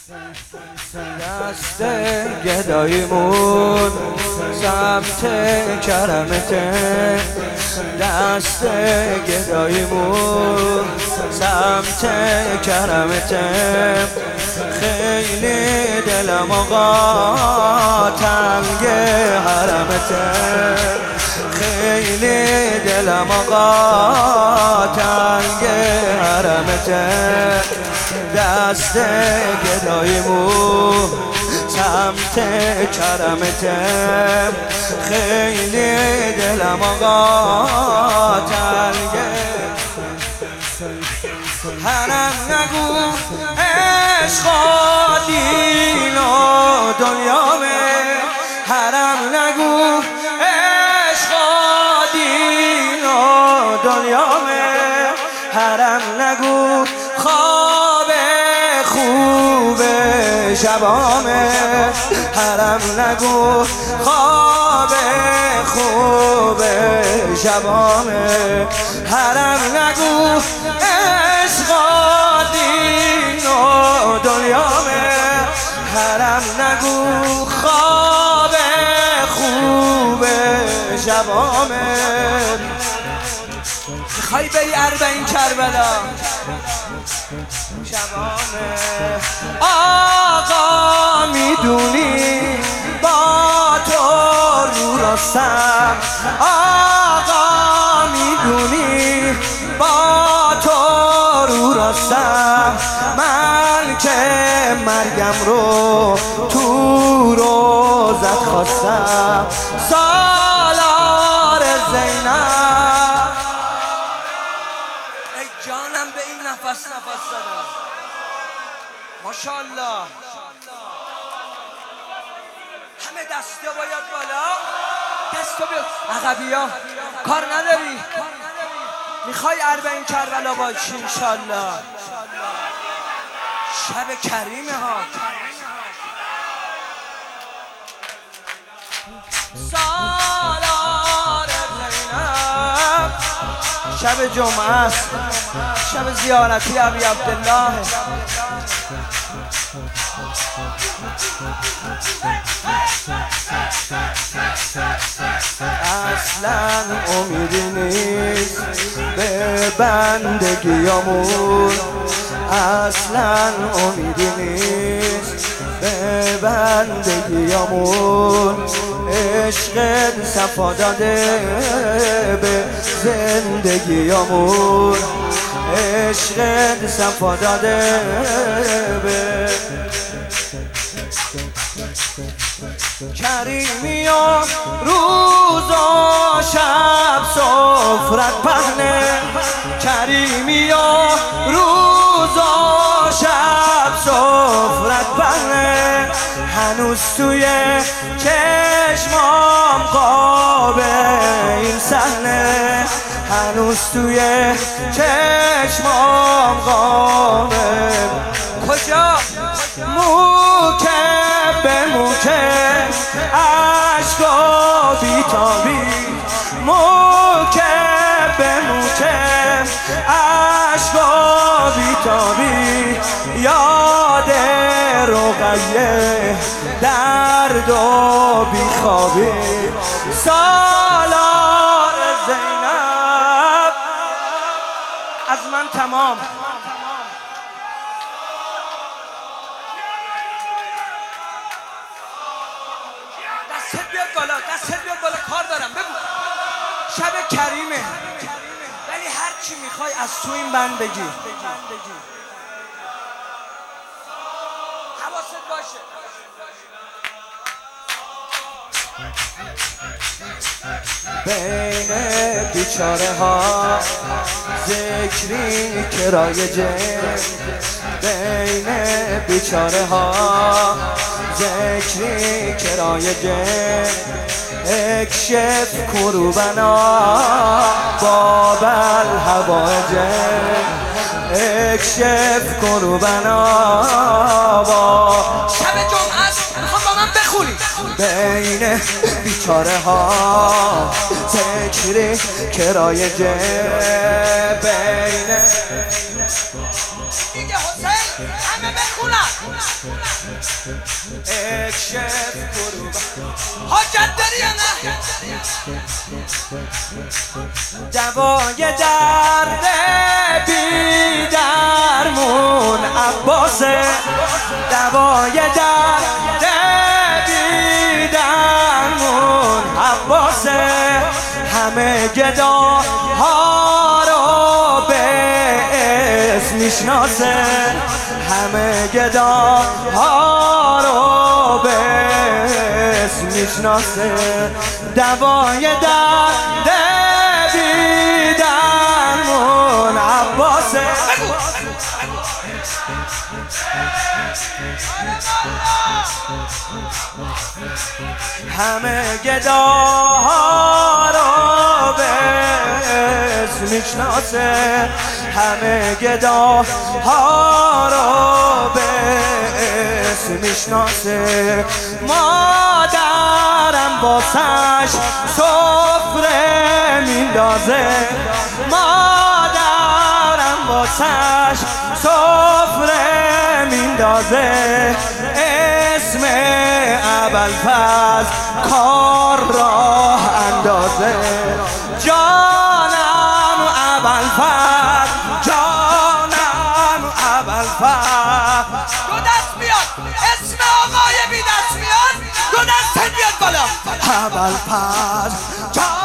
دست گداییمون سمت کرمته، دست گداییمون سمت کرمته. خیلی دلم آقا تنگ حرمته، خیلی دلم آقا تنگ حرمته. دست گداییمون سمت کرمته، خیلی دلم آقا تنگه. حرم نگو عشق دین و دنیامه، حرم نگو عشق دین و دنیامه، حرم نگو خواب خوب شبامه، حرم نگو خواب خوب شبامه، حرم نگو عشق دین و دنیامه، حرم نگو خواب خوب شبامه. میخوای بری اربعین کربلا شبامه. آقا میدونی با تو رو راستم، آقا میدونی با تو رو راستم. من که مرگم رو تو روزت خواستم. سالار زینب ای جانم به این نفس زدم. ماشاءالله همه دستا باید بالا، دستا بیاد. عقبیا کار نداری، میخوای اربعین کربلا باشی انشالله. شب کریمه ها، سالار زینب. شب جمعه است، شب زیارتی ابی عبدالله. اصلا امیدی نیست به بندگیامون، اصلا امیدی نیست به بندگیامون. عشقت صفا داده به زندگیامون، عشقت صفا داده به کریمی و روز و شب سفرت پهنه، کریمی و روز و شب سفرت پهنه. هنوز توی چشمام قاب این صحنه، هنوز توی چشمام قاب. کجا؟ موکب به موکب عشق و بیتابی، موکب به موکب عشق و بیتابی. یاد رقیه درد و بیخوابی. سالار زینب از من تمام. دستت بیاد بالا، دستت بیاد بالا، کار دارم. بگو شب کریمه، ولی هر چی میخوای از تو این بند بگی. حواست باشه. بین بیچاره ها ذکری که رایجه، بین بیچاره ها ذکری که رایجه. اکشف کروبنا باب الحوائجه، اکشف کروبنا با. شب جمعه است، میخوام با من بخونی. بین بیچاره ها ذکری که رایجه، بین دیگه حسین همه بخون. اکشف گروه حاجت داری یا نه؟ دوای درد بی درمون عباسه، دوای درد بی درمون عباسه، همه گداها رو به اسم میشناسه، همه گداها رو به اسم میشناسه، دوای درد بی درمون عباسه. همه گداها رو به اسم میشناسه، همه گداها رو به اسم میشناسه، مادرم واسش سفره میندازه، مادرم واسش سفره میندازه، اسم ابوالفضل کار راه اندازه، جانم ابوالفضل، جانم ابوالفضل. دو دست بیاد اسم آقای بی دست بیاد، دو دست بیاد بالا ابوالفضل.